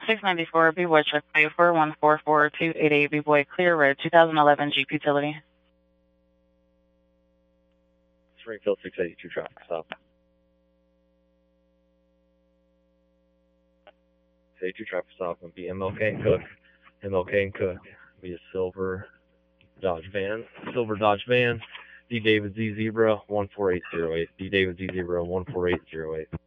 694 B-Boy Truck Plate 4144288 B-Boy Clear Red 2011 Jeep Utility. Springfield 682 traffic stop. 682 traffic stop will be MLK and Cook. MLK and Cook will be a silver Dodge van. D David Z Zebra 14808. D David Z Zebra 14808.